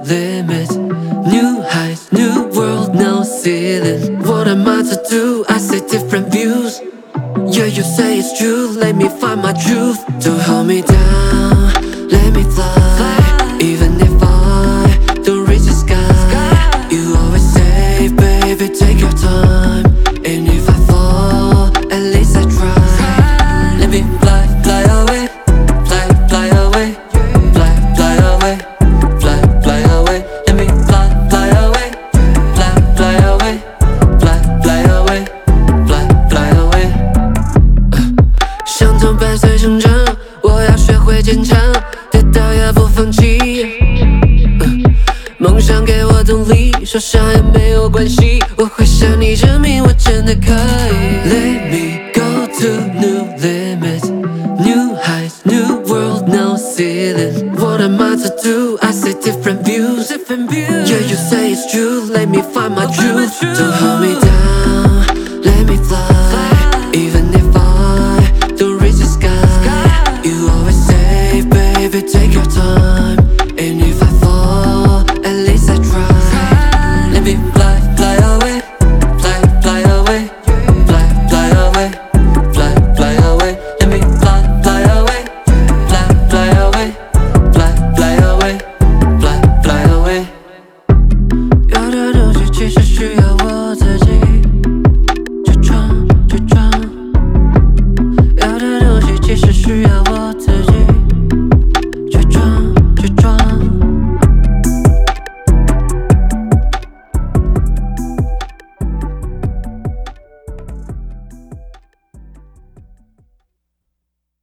limits, new heights, new world, no ceiling. What am I to do? I see different views. Yeah, you say it's true, let me find my truth. Don't hold me down, let me fly. Even if I don't reach the sky, you always say, baby, take your time. And if I fall, at least I try. Let me fly, fly away, fly, fly away, fly, fly away, fly, fly away. Let me fly, fly away, fly, fly away, fly, fly away, fly, fly away. 伤痛伴随成长，我要学会坚强，跌倒也不放弃。梦想给我动力，受伤也没有关系，我会向你证明我真的可以。Let me go to new limits, new heights, new world, no ceiling. What am I to do? I see different views. Yeah, you say it's true, let me find my truth. Don't hold me